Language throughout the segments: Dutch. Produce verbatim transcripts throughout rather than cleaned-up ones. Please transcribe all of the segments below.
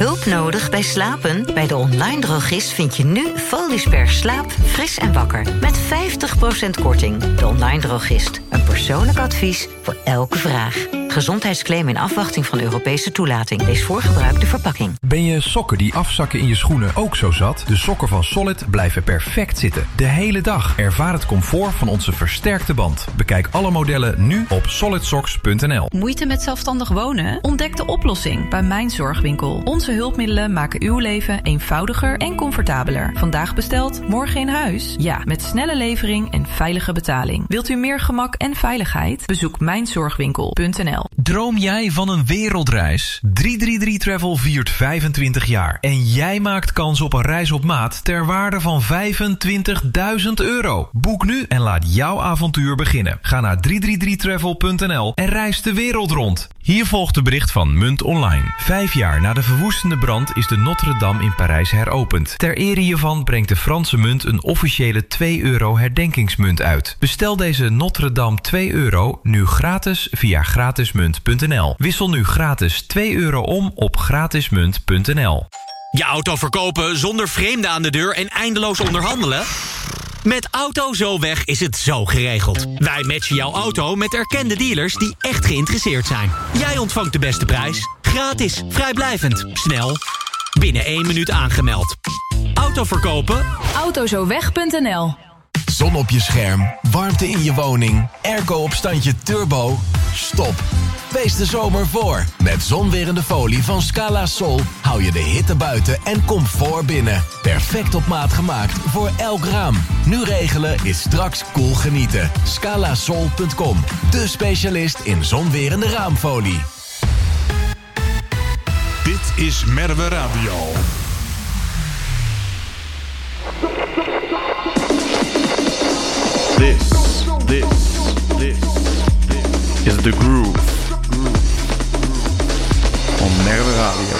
Hulp nodig bij slapen? Bij de online drogist vind je nu Foliesberg Slaap fris en wakker. Met vijftig procent korting. De online drogist. Een persoonlijk advies voor elke vraag. Gezondheidsclaim in afwachting van Europese toelating. Lees voor gebruik de verpakking. Ben je sokken die afzakken in je schoenen ook zo zat? De sokken van Solid blijven perfect zitten. De hele dag. Ervaar het comfort van onze versterkte band. Bekijk alle modellen nu op solid socks punt n l. Moeite met zelfstandig wonen? Ontdek de oplossing bij Mijn Zorgwinkel. Onze hulpmiddelen maken uw leven eenvoudiger en comfortabeler. Vandaag besteld, morgen in huis? Ja, met snelle levering en veilige betaling. Wilt u meer gemak en veiligheid? Bezoek mijn zorgwinkel punt n l. Droom jij van een wereldreis? drie drie drie Travel viert vijfentwintig jaar. En jij maakt kans op een reis op maat ter waarde van vijfentwintigduizend euro. Boek nu en laat jouw avontuur beginnen. Ga naar drie drie drie travel punt n l en reis de wereld rond. Hier volgt de bericht van Munt Online. Vijf jaar na de verwoestende brand is de Notre-Dame in Parijs heropend. Ter ere hiervan brengt de Franse munt een officiële twee euro herdenkingsmunt uit. Bestel deze Notre-Dame twee euro nu gratis via gratismunt punt n l. Wissel nu gratis twee euro om op gratismunt punt n l. Je auto verkopen zonder vreemden aan de deur en eindeloos onderhandelen? Met Auto Zo Weg is het zo geregeld. Wij matchen jouw auto met erkende dealers die echt geïnteresseerd zijn. Jij ontvangt de beste prijs. Gratis, vrijblijvend, snel. Binnen één minuut aangemeld. Auto verkopen? Autozoweg punt n l. Zon op je scherm, warmte in je woning, airco op standje turbo. Stop. Wees de zomer voor. Met zonwerende folie van Scala Sol hou je de hitte buiten en comfort binnen. Perfect op maat gemaakt voor elk raam. Nu regelen is straks cool genieten. scala sol punt com, de specialist in zonwerende raamfolie. Dit is Merwe Radio. This, this, this, this is the groove. On Merwe Radio.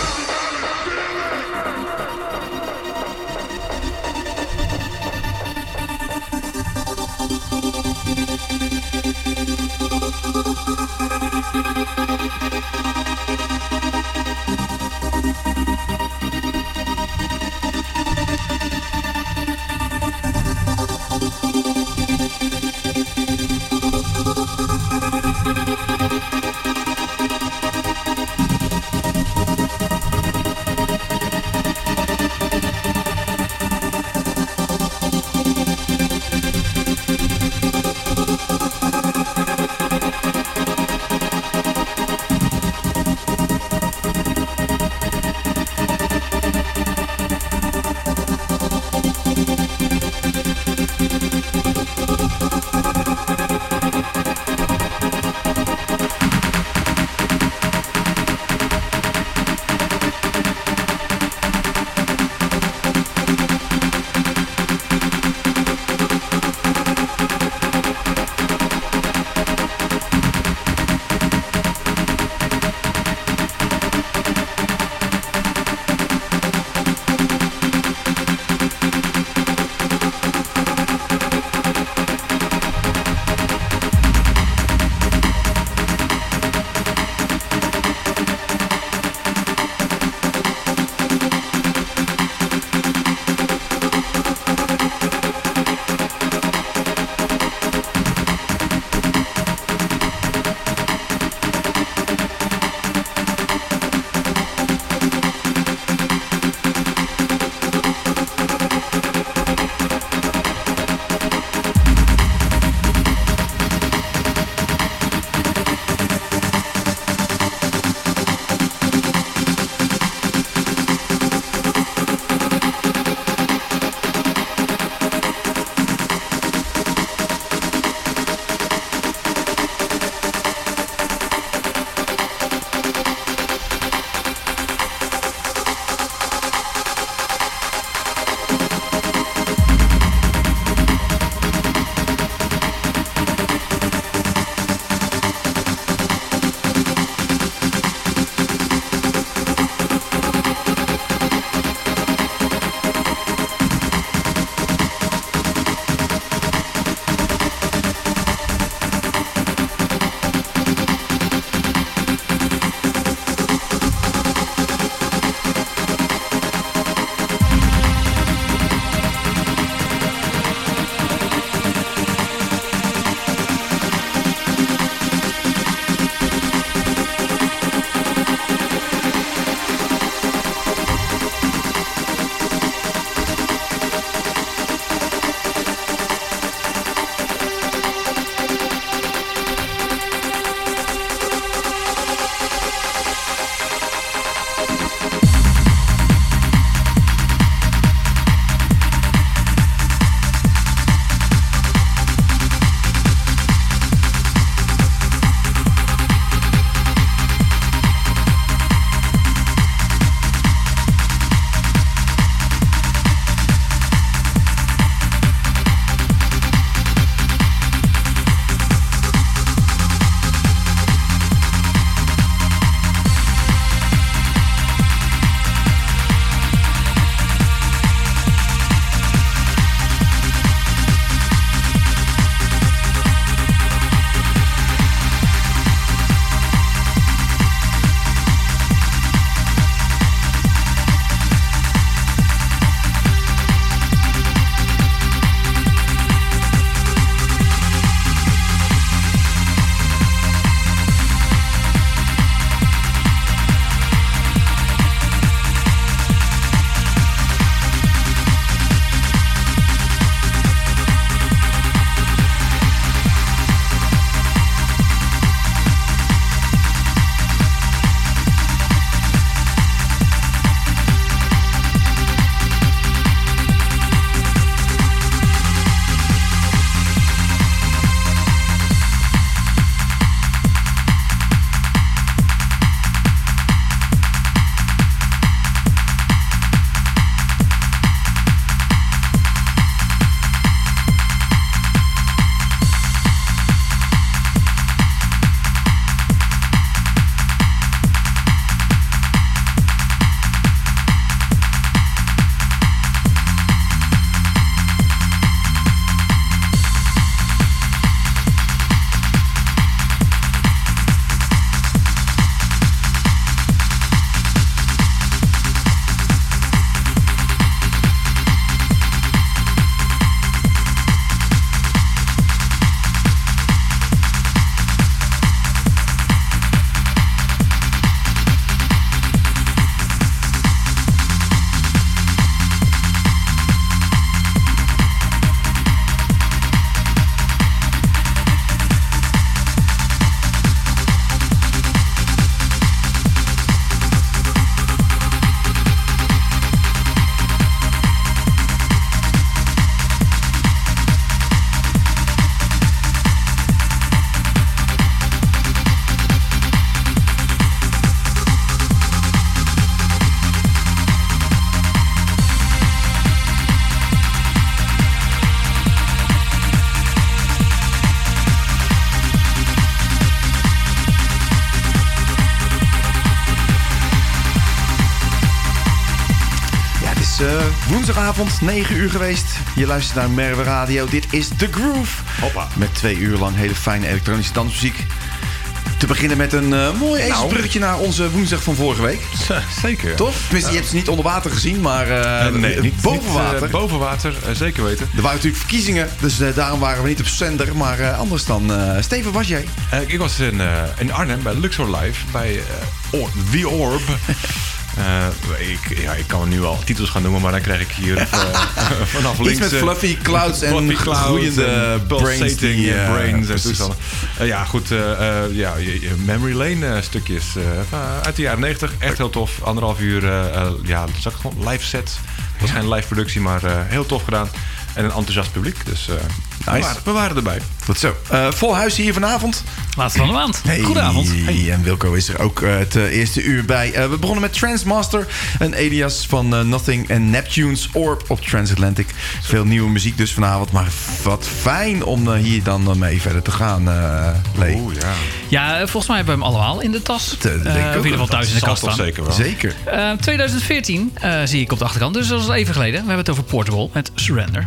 uh, woensdagavond, negen uur geweest. Je luistert naar Merwe Radio. Dit is The Groove. Hoppa. Met twee uur lang hele fijne elektronische dansmuziek. Te beginnen met een uh, mooi ezelsbruggetje naar onze woensdag van vorige week. Zeker. Tof? Tenminste, je hebt ze niet onder water gezien, maar uh, uh, nee, niet, boven water. Niet, uh, boven water, uh, zeker weten. Er waren natuurlijk verkiezingen, dus uh, daarom waren we niet op zender. Maar uh, anders dan... Uh, Steven, was jij? Uh, ik was in, uh, in Arnhem bij Luxor Live, bij uh, Or- The Orb. Uh, ik, ja, ik kan nu al titels gaan noemen, maar dan krijg ik hier uh, vanaf links... Iets met fluffy clouds en fluffy clouds groeiende en brains. Die, uh, brains en precies. toestanden. Uh, ja, goed. Uh, uh, ja, Memory Lane uh, stukjes uh, uit de jaren negentig. Echt heel tof. Anderhalf uur, uh, uh, ja, zag ik gewoon live set. Het was geen live productie, maar uh, heel tof gedaan. En een enthousiast publiek. Dus uh, nice. we, waren, we waren erbij. Goed zo. Uh, vol huis hier vanavond. Laatste van de maand. Hey, Goedenavond. Hey. En Wilco is er ook uh, het uh, eerste uur bij. Uh, we begonnen met Transmaster, een alias van uh, Nothing en Neptune's Orb op Transatlantic. Veel nieuwe muziek dus vanavond, maar wat fijn om uh, hier dan uh, mee verder te gaan, uh, Lee. Oeh, ja. Ja, volgens mij hebben we hem allemaal in de tas. Te, Uh, of in ieder geval thuis in de kast staan. Zeker wel. Zeker. Uh, twintig veertien uh, zie ik op de achterkant, dus dat is even geleden. We hebben het over Portable met Surrender.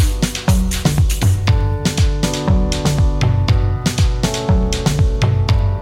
Surrender.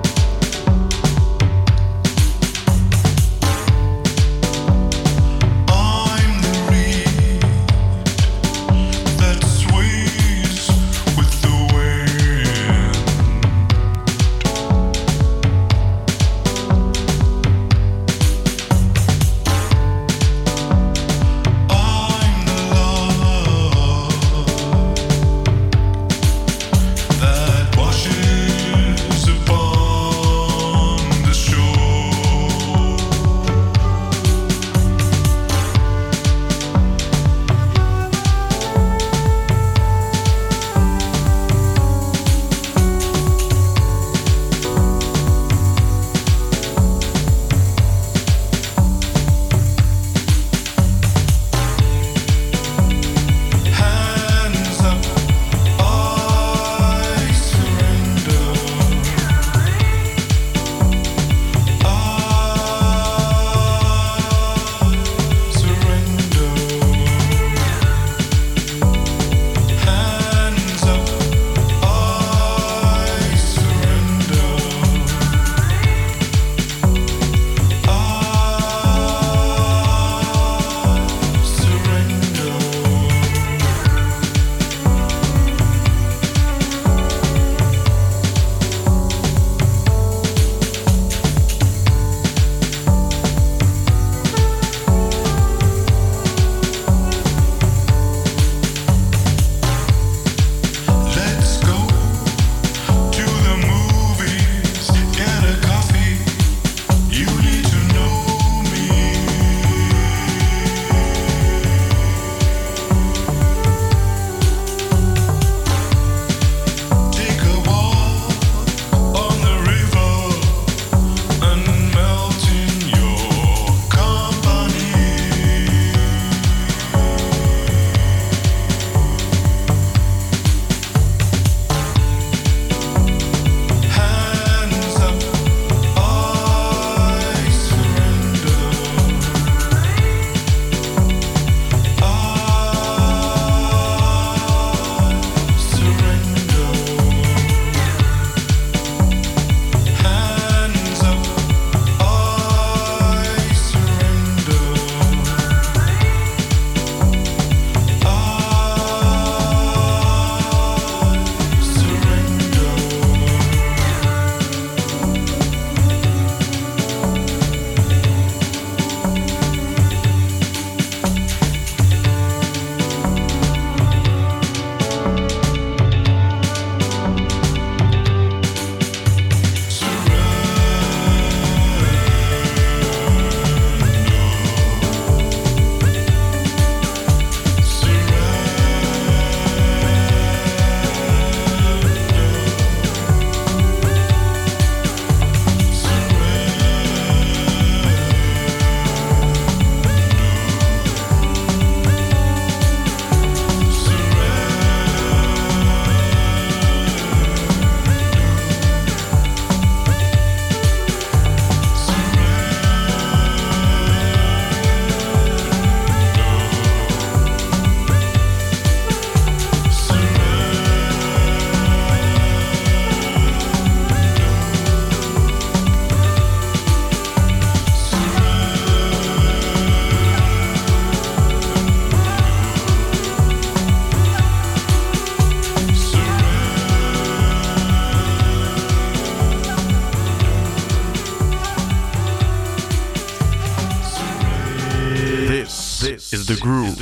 is The Groove.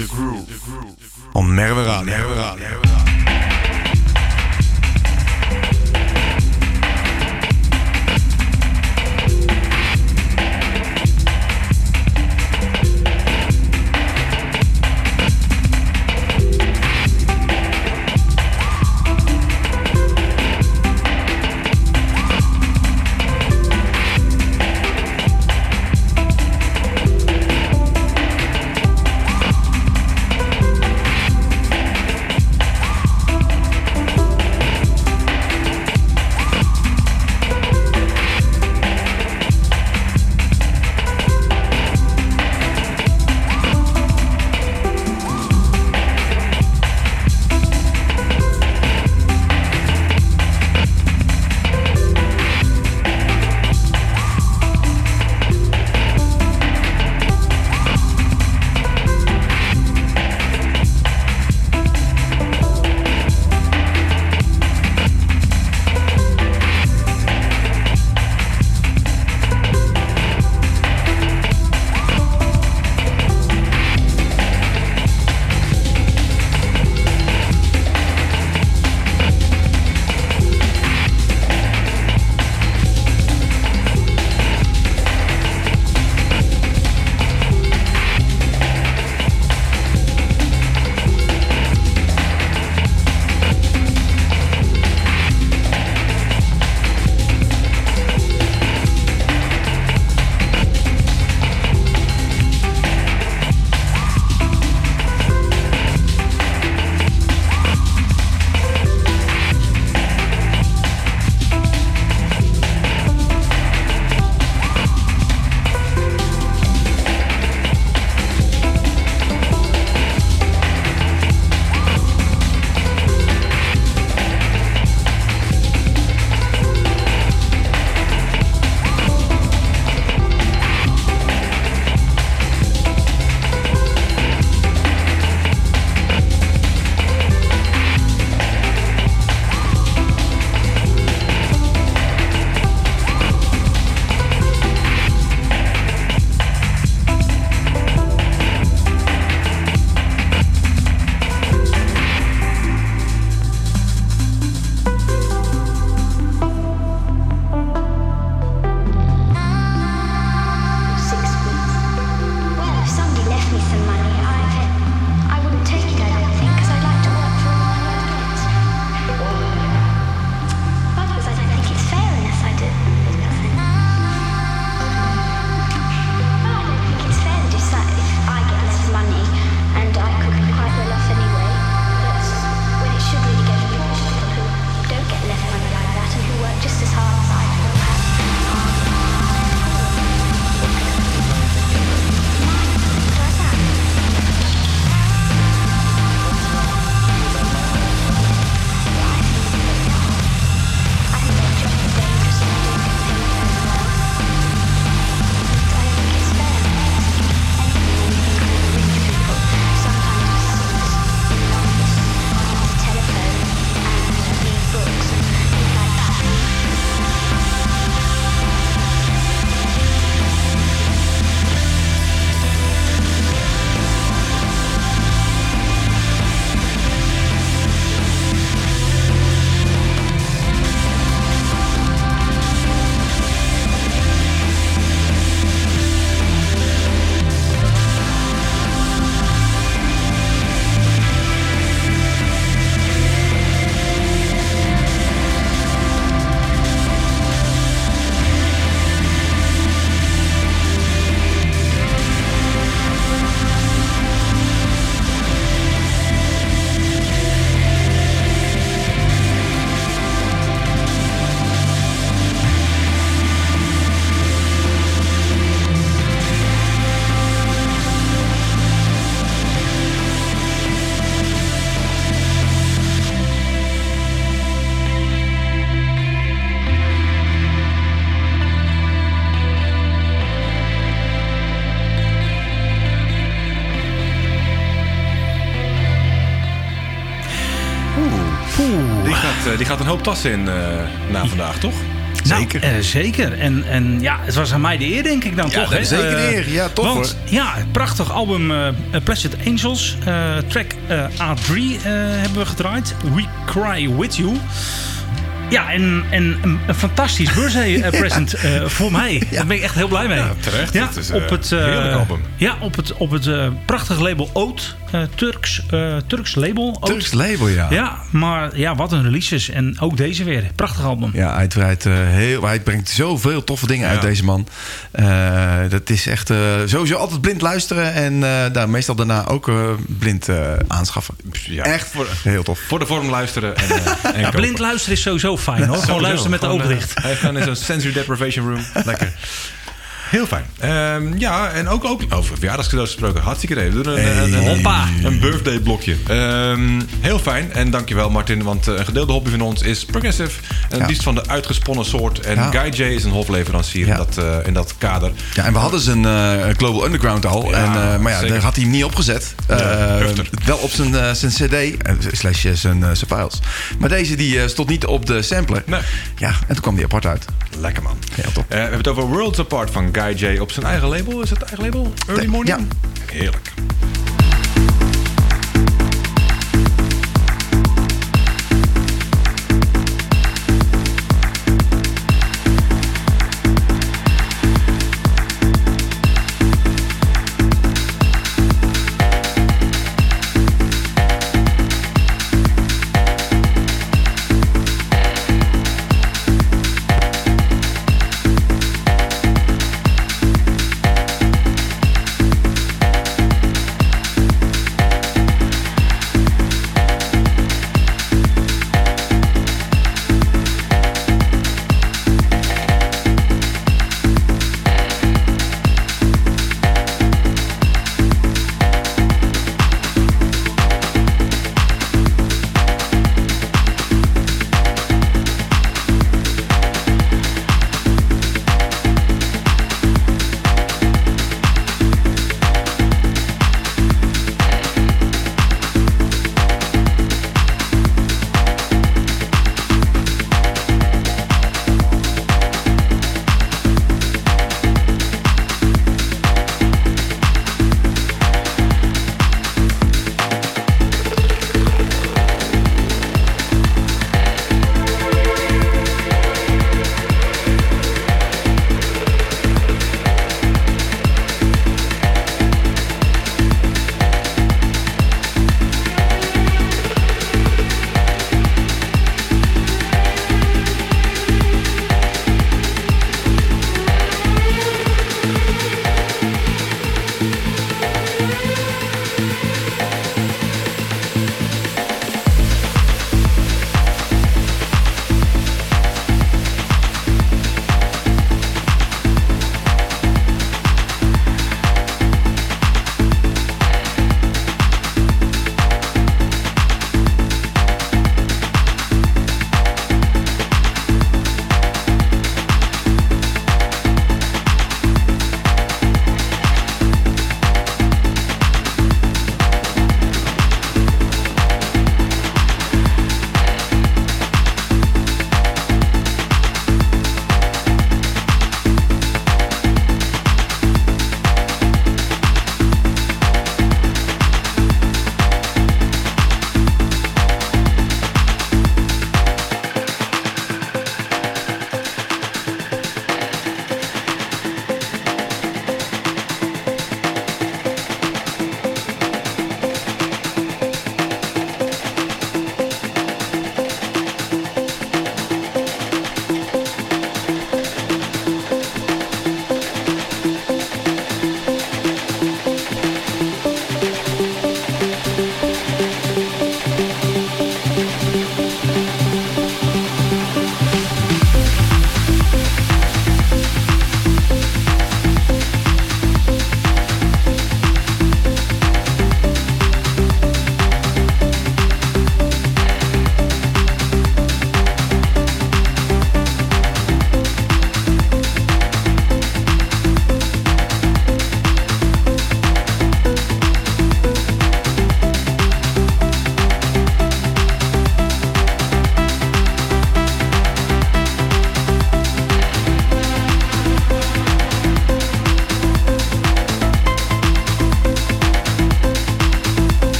On Merwe Radio. Die gaat, uh, die gaat een hoop tassen in uh, na vandaag, toch? Zeker. Nou, uh, zeker. En, en ja, het was aan mij de eer, denk ik dan Ja, toch. dat hè? is zeker de Uh, eer. Ja, tof Want hoor. ja, prachtig album uh, Placid Angels. Uh, track uh, A drie uh, hebben we gedraaid. We Cry With You. Ja, en, en een, een fantastisch birthday uh, present uh, voor mij. Ja. Daar ben ik echt heel blij mee. Ja, terecht. Ja, het is, uh, op het, uh, heerlijk album. Ja, op het, op het uh, prachtige label Oud. Uh, Turks, uh, Turks label. Oud. Turks label, ja. Ja, maar ja, wat een releases. En ook deze weer. Prachtig album. Ja, hij, draait, uh, heel, hij brengt zoveel toffe dingen Ja. uit, deze man. Uh, dat is echt uh, sowieso altijd blind luisteren. En uh, daar, meestal daarna ook uh, blind uh, aanschaffen. Ja. Echt voor, heel tof. Voor de vorm luisteren. En, uh, en Ja, blind luisteren is sowieso fijn hoor. Gewoon luisteren met de ogen dicht. Hij gaat in zo'n sensory deprivation room. Lekker. Heel fijn. Um, ja, en ook, ook over verjaardagscadeaus gesproken. Hartstikke idee. We doen een, een, een, Hoppa. een birthday blokje. Um, heel fijn. En dankjewel Martin. Want uh, een gedeelde hobby van ons is Progressive. Een Ja. dienst van de uitgesponnen soort. En Ja. Guy J is een hofleverancier Ja. in, dat, uh, in dat kader. Ja, en we hadden zijn uh, Global Underground al. Ja, en, uh, maar ja, zeker. daar had hij hem niet opgezet. Uh, Ja, hufter. wel op zijn, uh, zijn cd, uh, slash uh, zijn, uh, zijn files. Maar deze die uh, stond niet op de sampler. Nee. Ja, en toen kwam die apart uit. Lekker man. Ja, top. Uh, we hebben het over Worlds Apart van Guy J op zijn eigen label. Is het eigen label? Early Morning? Ja. Heerlijk.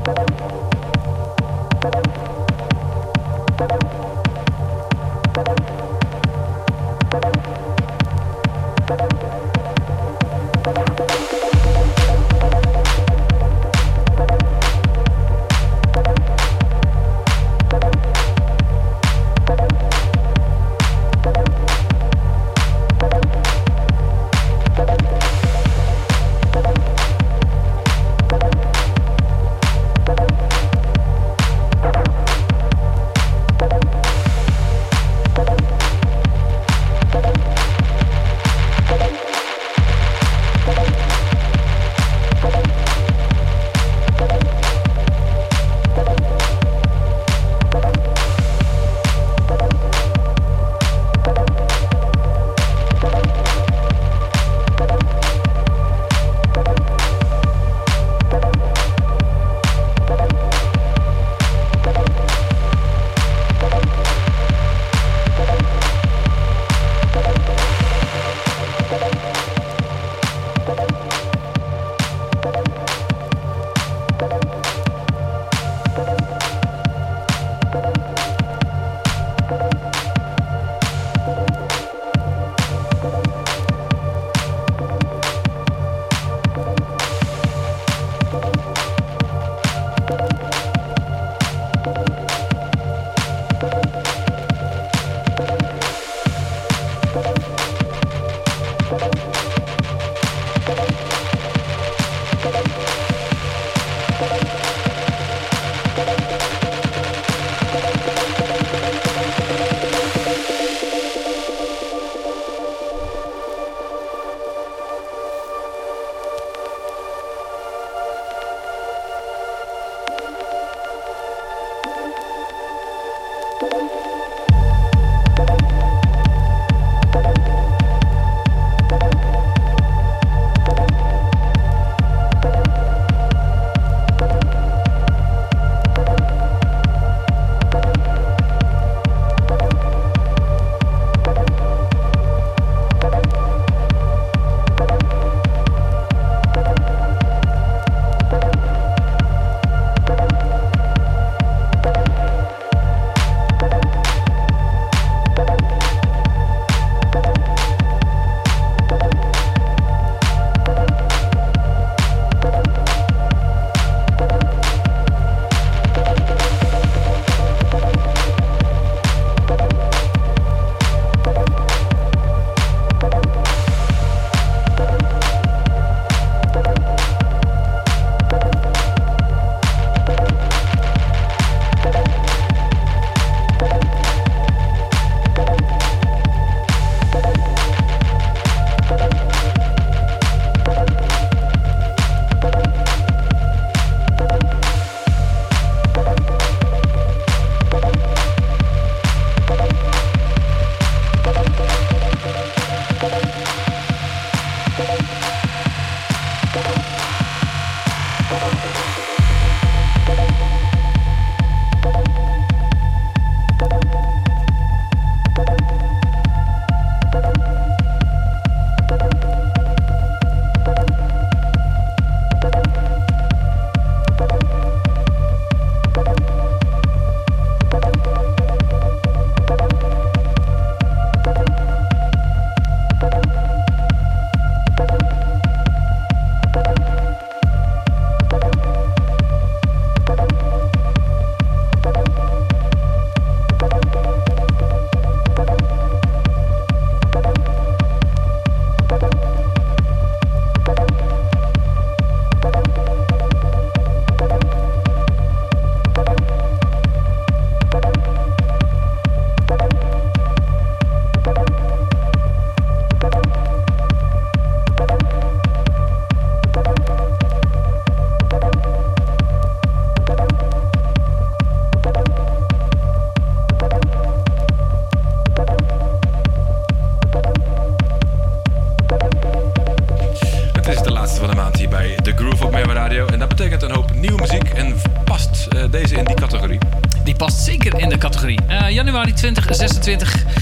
Die past zeker in de categorie. Uh, januari twintig zesentwintig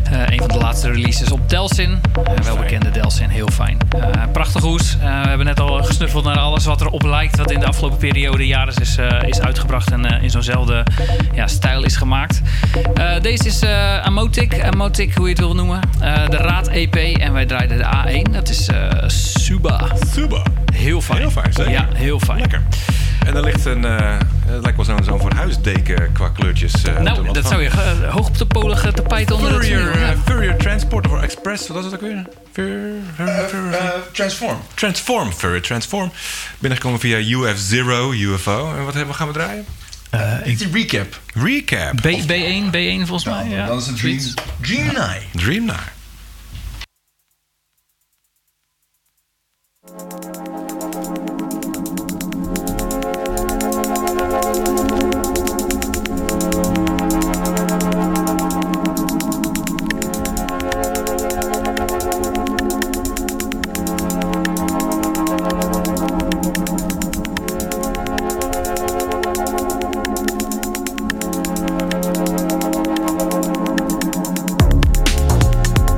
Uh, een van de laatste releases op Delsin. Uh, welbekende Delsin, heel fijn. Uh, prachtige hoes. Uh, we hebben net al gesnuffeld naar alles wat erop lijkt. Wat in de afgelopen periode jaren is, uh, is uitgebracht. En uh, in zo'nzelfde ja, stijl is gemaakt. Uh, deze is uh, Amotic. Amotic, hoe je het wil noemen. Uh, de Raad E P. En wij draaiden de A één. Dat is uh, Suba. Suba. Heel fijn. Heel fijn, zeker. Ja, heel fijn. Lekker. En er ligt een, uh, het lijkt wel zo'n zo'n voor huisdeken qua kleurtjes. Uh, nou, dat zou je uh, hoogtepolige tapijt onder het Furrier, ja. uh, Furrier Transport of Express, wat was het ook weer? Fur, fur, fur, Uh, Transform. Transform, Furrier Transform. Binnengekomen via U F Zero, U F O. En wat hebben we gaan we draaien? Uh, Ik die recap. Recap. B, B1, B één volgens mij. Ja. Dan is het Dream, Dream Night. Dream Night. Thank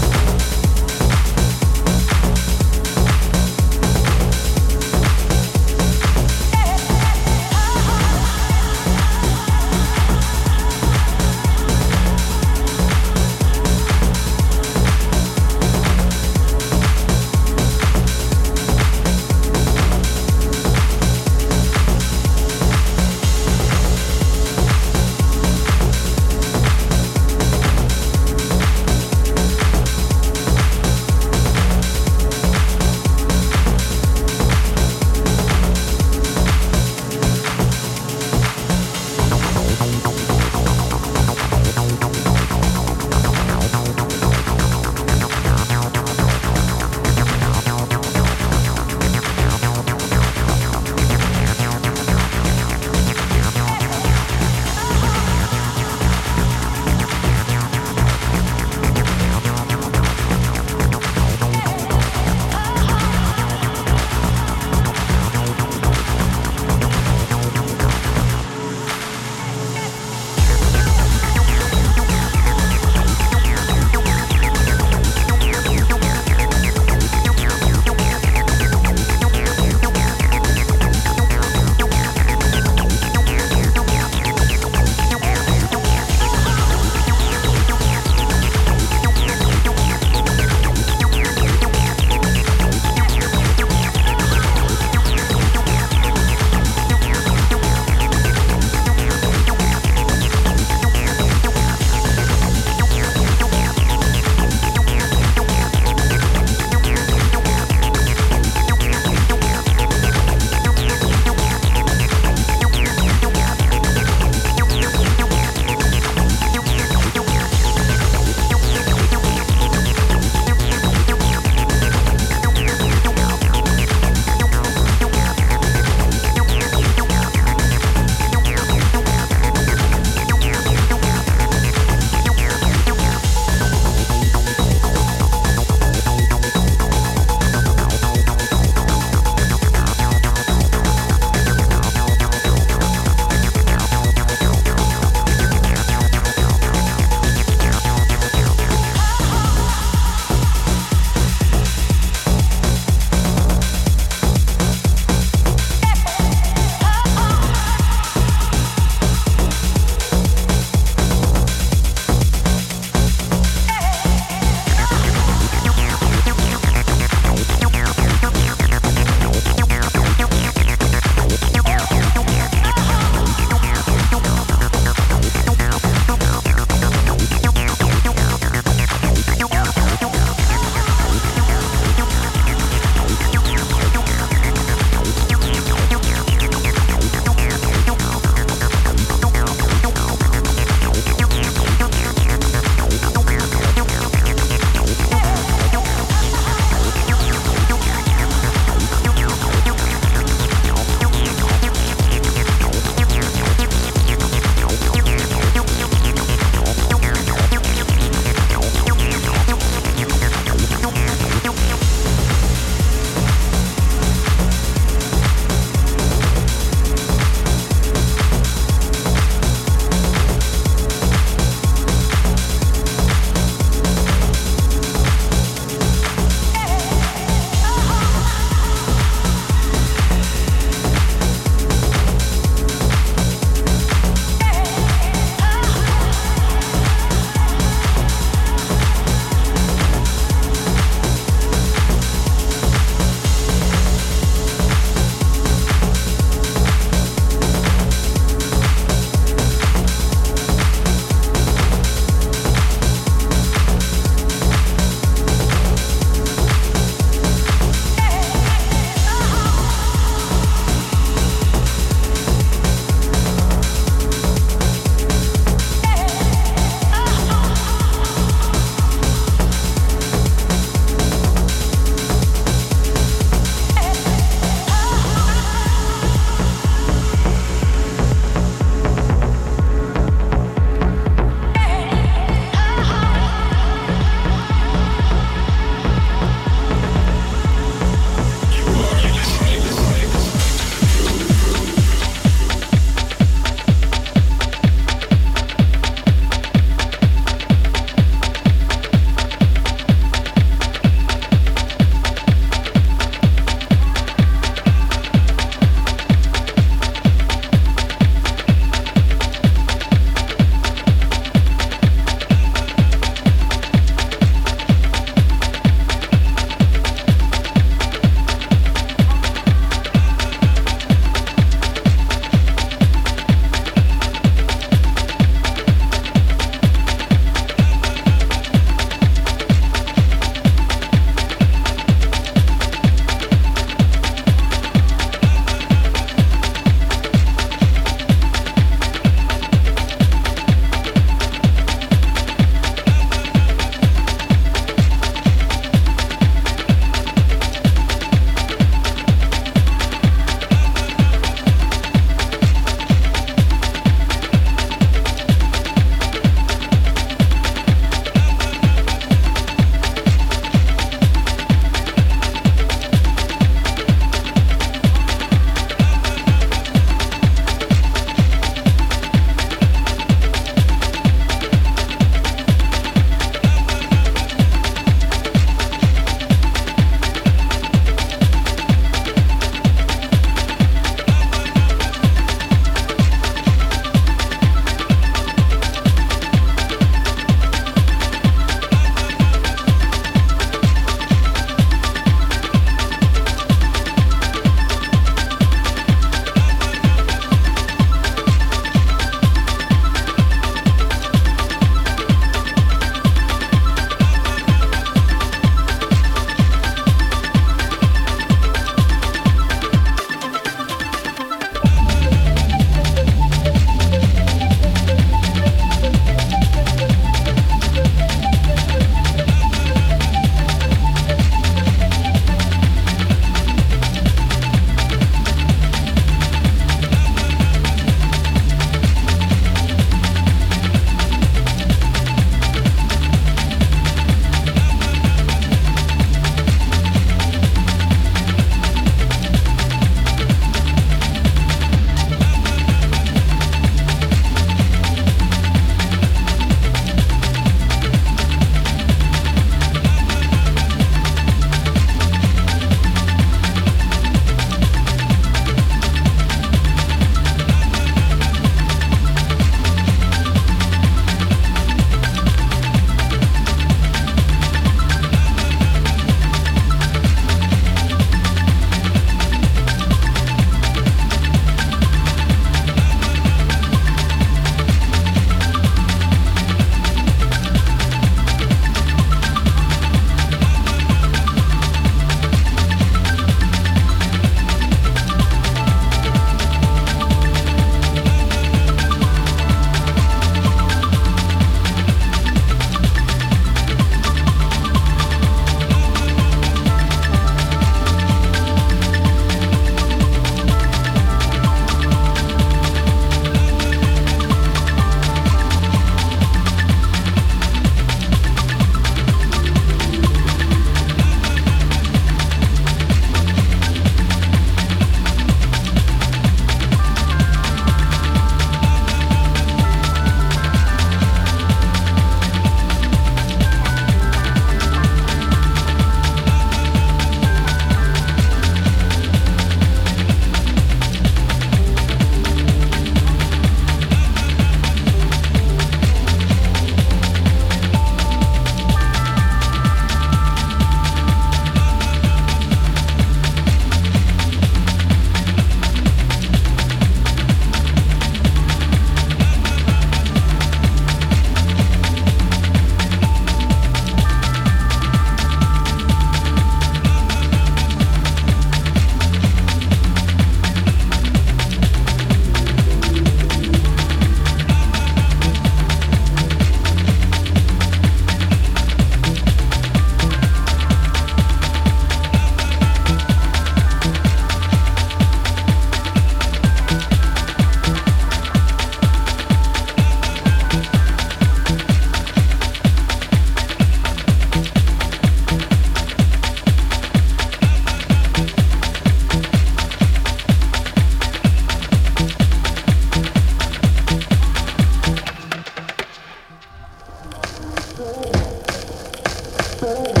Bye.